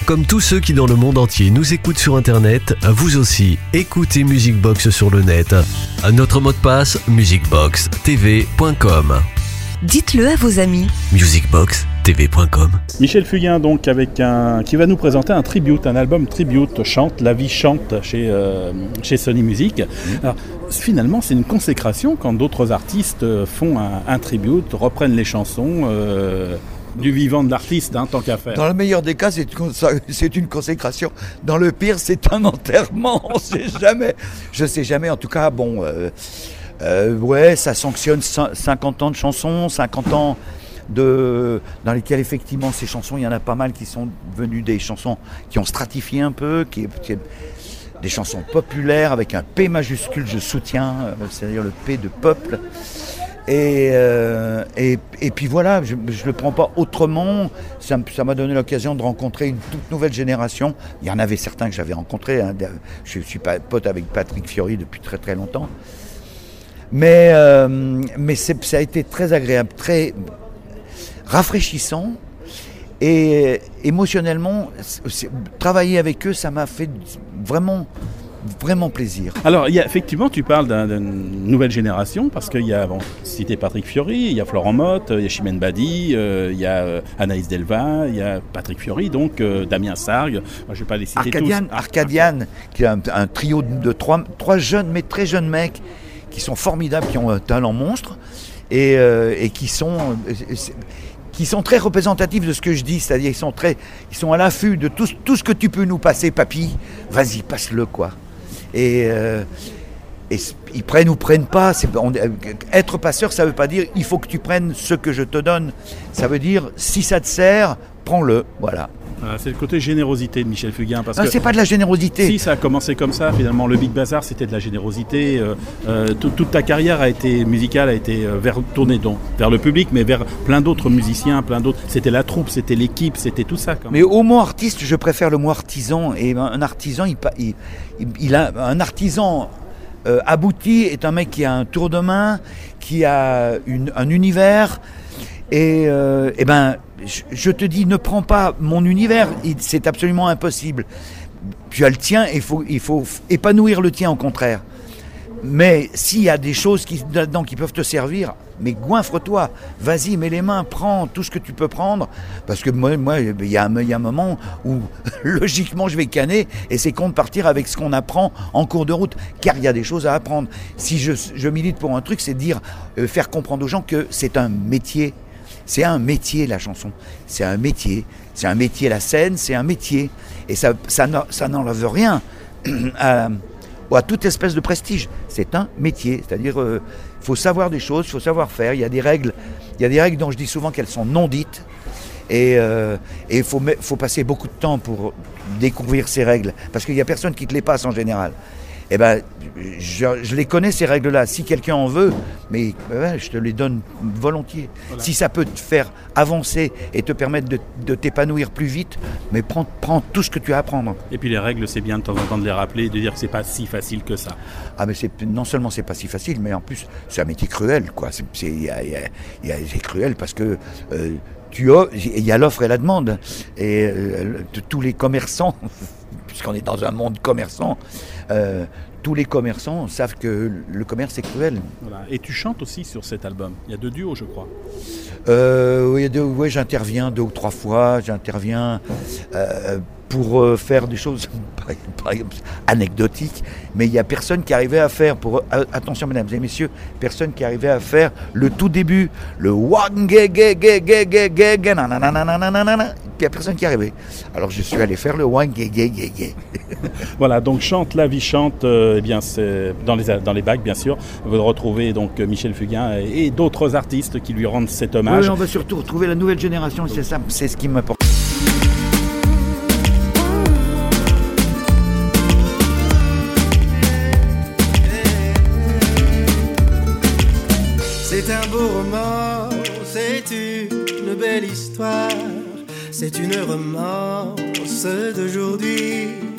Comme tous ceux qui dans le monde entier nous écoutent sur internet, vous aussi, écoutez Music Box sur le net. Notre mot de passe, musicboxtv.com. Dites-le à vos amis. musicboxtv.com. Michel Fugain donc qui va nous présenter un tribute, un album tribute, Chante, la vie chante chez Sony Music. Alors finalement c'est une consécration quand d'autres artistes font un tribute, reprennent les chansons du vivant de l'artiste, tant qu'à faire. Dans le meilleur des cas, c'est une consécration. Dans le pire, c'est un enterrement. On sait jamais. Je sais jamais. En tout cas, bon, ouais, ça sanctionne 50 ans de chansons, 50 ans dans lesquels effectivement ces chansons, il y en a pas mal qui sont devenues des chansons qui ont stratifié un peu, des chansons populaires avec un P majuscule, je soutiens, c'est-à-dire le P de peuple. Et puis voilà, je ne le prends pas autrement. Ça m'a donné l'occasion de rencontrer une toute nouvelle génération. Il y en avait certains que j'avais rencontrés. Je suis pote avec Patrick Fiori depuis très très longtemps. Mais ça a été très agréable, très rafraîchissant. Et émotionnellement, travailler avec eux, ça m'a fait vraiment plaisir. Alors, effectivement, tu parles d'une nouvelle génération, parce qu'il y a, cité Patrick Fiori, il y a Florent Motte, il y a Chimène Badi, il y a Anaïs Delva, il y a Patrick Fiori, donc Damien Sargue, je ne vais pas les citer tous. Arcadiane, qui est un trio de trois jeunes, mais très jeunes mecs, qui sont formidables, qui ont un talent monstre, et qui sont très représentatifs de ce que je dis, c'est-à-dire ils sont à l'affût de tout ce que tu peux nous passer, papy, vas-y, passe-le, quoi. Et ils prennent ou prennent pas. Être passeur, ça ne veut pas dire il faut que tu prennes ce que je te donne. Ça veut dire si ça te sert, prends-le. Voilà. C'est le côté générosité de Michel Fugain. Parce que c'est pas de la générosité. Si, ça a commencé comme ça. Finalement, le Big Bazar, c'était de la générosité. Toute ta carrière musicale a été tournée vers le public, mais vers plein d'autres musiciens, plein d'autres. C'était la troupe, c'était l'équipe, c'était tout ça. Mais au mot artiste, je préfère le mot artisan. Et un artisan, un artisan abouti est un mec qui a un tour de main, qui a un univers. Et je te dis, ne prends pas mon univers, c'est absolument impossible. Tu as le tien, il faut épanouir le tien, au contraire. Mais s'il y a des choses là-dedans qui peuvent te servir, mais goinfre-toi, vas-y, mets les mains, prends tout ce que tu peux prendre. Parce que moi, il y a un moment où, logiquement, je vais canner, et c'est con de partir avec ce qu'on apprend en cours de route, car il y a des choses à apprendre. Si je milite pour un truc, c'est faire comprendre aux gens que c'est un métier. C'est un métier, la chanson. C'est un métier. C'est un métier, la scène, c'est un métier. Et ça n'enlève rien à toute espèce de prestige. C'est un métier. C'est-à-dire, il faut savoir des choses, il faut savoir faire. Il y a des règles dont je dis souvent qu'elles sont non dites. Et il faut passer beaucoup de temps pour découvrir ces règles. Parce qu'il n'y a personne qui te les passe en général. Eh ben, je les connais, ces règles-là. Si quelqu'un en veut, mais je te les donne volontiers. Voilà. Si ça peut te faire avancer et te permettre de t'épanouir plus vite, mais prends tout ce que tu as à apprendre. Et puis les règles, c'est bien de temps en temps de les rappeler, de dire que c'est pas si facile que ça. Ah, mais non seulement c'est pas si facile, mais en plus c'est un métier cruel, quoi. C'est cruel parce que il y a l'offre et la demande, et tous les commerçants, puisqu'on est dans un monde commerçant. Tous les commerçants savent que le commerce est cruel. Voilà. Et tu chantes aussi sur cet album. Il y a 2 duos, je crois. Oui, j'interviens 2 ou 3 fois. J'interviens pour faire des choses par exemple, anecdotiques. Mais il n'y a personne qui arrivait à faire, attention mesdames et messieurs, personne qui arrivait à faire le tout début, le wang ge ge ge ge ge ge ge nanananananana. Il n'y a personne qui arrivait. Alors je suis allé faire le wang ge ge ge ge. Voilà, donc Chante, la vie chante, eh bien c'est dans les bacs bien sûr. Vous retrouvez donc Michel Fugain et d'autres artistes qui lui rendent cet hommage. Oui, on va surtout retrouver la nouvelle génération, c'est ça, c'est ce qui m'importe. C'est un beau roman, c'est une belle histoire, c'est une romance d'aujourd'hui.